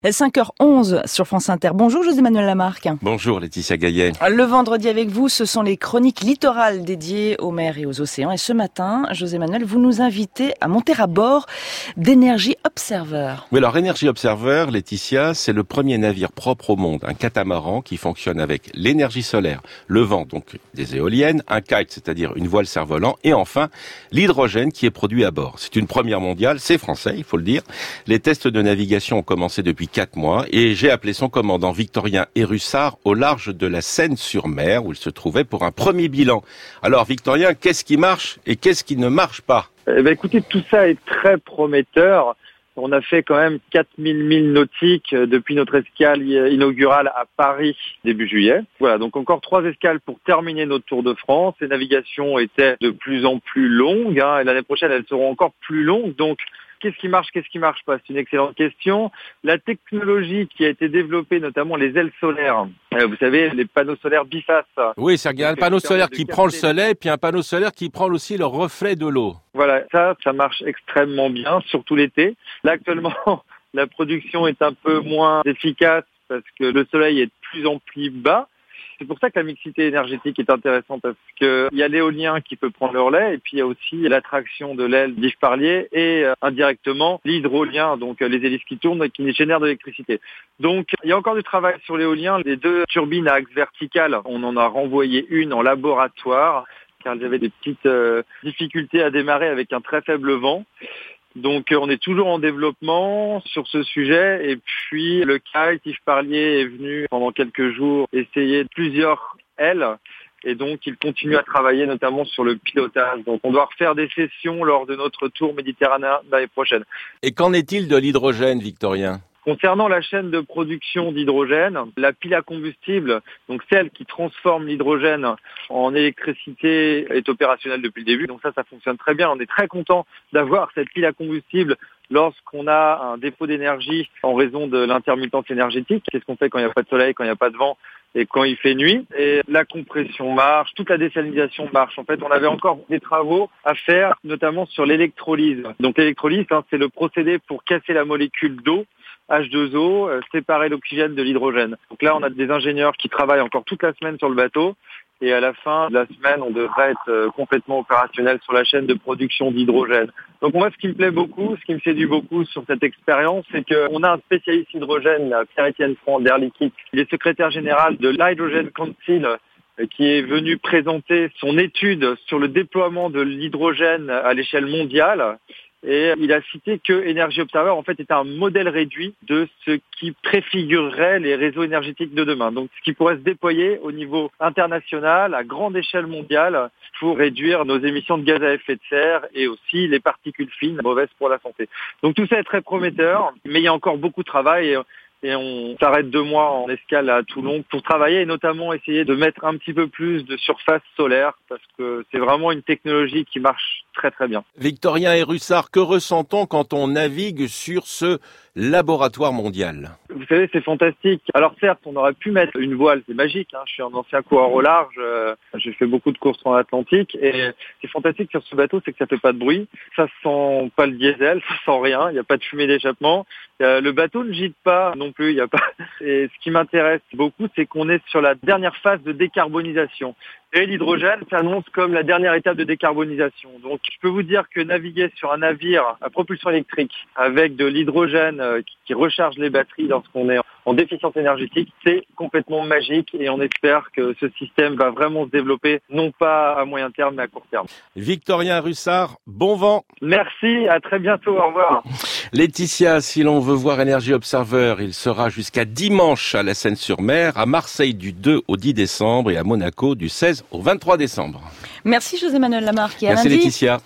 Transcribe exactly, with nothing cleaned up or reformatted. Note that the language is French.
cinq heures onze sur France Inter. Bonjour José-Manuel Lamarque. Bonjour Laetitia Gaillet. Le vendredi avec vous, ce sont les chroniques littorales dédiées aux mers et aux océans. Et ce matin, José-Manuel, vous nous invitez à monter à bord d'Energy Observer. Oui, alors Energy Observer, Laetitia, c'est le premier navire propre au monde, un catamaran qui fonctionne avec l'énergie solaire, le vent, donc des éoliennes, un kite, c'est-à-dire une voile cerf-volant, et enfin l'hydrogène qui est produit à bord. C'est une première mondiale, c'est français, il faut le dire. Les tests de navigation ont commencé depuis quatre mois et j'ai appelé son commandant Victorien Érussard au large de la Seine-sur-Mer où il se trouvait pour un premier bilan. Alors Victorien, qu'est-ce qui marche et qu'est-ce qui ne marche pas? Eh ben, écoutez, tout ça est très prometteur. On a fait quand même quatre mille milles nautiques depuis notre escale inaugurale à Paris début juillet. Voilà, donc encore trois escales pour terminer notre Tour de France. Les navigations étaient de plus en plus longues, hein, et l'année prochaine elles seront encore plus longues. Donc qu'est-ce qui marche, qu'est-ce qui marche pas? C'est une excellente question. La technologie qui a été développée, notamment les ailes solaires, euh, vous savez, les panneaux solaires bifaces. Oui, c'est un panneau solaire qui prend le soleil, puis un panneau solaire qui prend aussi le reflet de l'eau. Voilà, ça, ça marche extrêmement bien, surtout l'été. Là, actuellement, la production est un peu moins efficace parce que le soleil est de plus en plus bas. C'est pour ça que la mixité énergétique est intéressante parce qu'il y a l'éolien qui peut prendre le relais et puis il y a aussi l'attraction de l'aile d'Yves Parlier et euh, indirectement l'hydrolien, donc euh, les hélices qui tournent et qui génèrent de l'électricité. Donc il y a encore du travail sur l'éolien. Les deux turbines à axe vertical, on en a renvoyé une en laboratoire car il y avait des petites euh, difficultés à démarrer avec un très faible vent. Donc on est toujours en développement sur ce sujet et puis le kite, Yves Parlier est venu pendant quelques jours essayer plusieurs ailes et donc il continue à travailler notamment sur le pilotage. Donc on doit refaire des sessions lors de notre tour méditerranéen l'année prochaine. Et qu'en est-il de l'hydrogène, Victorien ? Concernant la chaîne de production d'hydrogène, la pile à combustible, donc celle qui transforme l'hydrogène en électricité, est opérationnelle depuis le début. Donc ça, ça fonctionne très bien. On est très content d'avoir cette pile à combustible lorsqu'on a un défaut d'énergie en raison de l'intermittence énergétique. Qu'est-ce qu'on fait quand il n'y a pas de soleil, quand il n'y a pas de vent et quand il fait nuit? Et la compression marche, toute la désalinisation marche. En fait, on avait encore des travaux à faire, notamment sur l'électrolyse. Donc l'électrolyse, hein, c'est le procédé pour casser la molécule d'eau, H deux O, euh, séparer l'oxygène de l'hydrogène. Donc là, on a des ingénieurs qui travaillent encore toute la semaine sur le bateau. Et à la fin de la semaine, on devrait être euh, complètement opérationnel sur la chaîne de production d'hydrogène. Donc moi, ce qui me plaît beaucoup, ce qui me séduit beaucoup sur cette expérience, c'est qu'on a un spécialiste hydrogène, là, Pierre-Étienne Franc d'Air Liquide. Il est secrétaire général de l'Hydrogen Council, euh, qui est venu présenter son étude sur le déploiement de l'hydrogène à l'échelle mondiale. Et il a cité que Energy Observer, en fait, est un modèle réduit de ce qui préfigurerait les réseaux énergétiques de demain. Donc, ce qui pourrait se déployer au niveau international, à grande échelle mondiale, pour réduire nos émissions de gaz à effet de serre et aussi les particules fines mauvaises pour la santé. Donc, tout ça est très prometteur, mais il y a encore beaucoup de travail. Et Et on s'arrête deux mois en escale à Toulon pour travailler et notamment essayer de mettre un petit peu plus de surface solaire parce que c'est vraiment une technologie qui marche très très bien. Victorien Érussard, que ressent-on quand on navigue sur ce laboratoire mondial? Vous savez, c'est fantastique. Alors certes, on aurait pu mettre une voile, c'est magique, hein. Je suis un ancien coureur au large, euh, j'ai fait beaucoup de courses en Atlantique et ce qui est fantastique sur ce bateau, c'est que ça fait pas de bruit, ça sent pas le diesel, ça sent rien, il n'y a pas de fumée d'échappement, euh, le bateau ne gîte pas non plus, il y a pas. Et ce qui m'intéresse beaucoup, c'est qu'on est sur la dernière phase de décarbonisation. Et l'hydrogène s'annonce comme la dernière étape de décarbonisation. Donc, je peux vous dire que naviguer sur un navire à propulsion électrique avec de l'hydrogène qui recharge les batteries lorsqu'on est en déficience énergétique, c'est complètement magique et on espère que ce système va vraiment se développer, non pas à moyen terme, mais à court terme. Victorien Érussard, bon vent. Merci, à très bientôt, au revoir. Laetitia, si l'on veut voir Energy Observer, il sera jusqu'à dimanche à la Seine-sur-Mer, à Marseille du deux au dix décembre et à Monaco du seize au vingt-trois décembre. Merci José-Manuel Lamarque et à Merci lundi. Laetitia.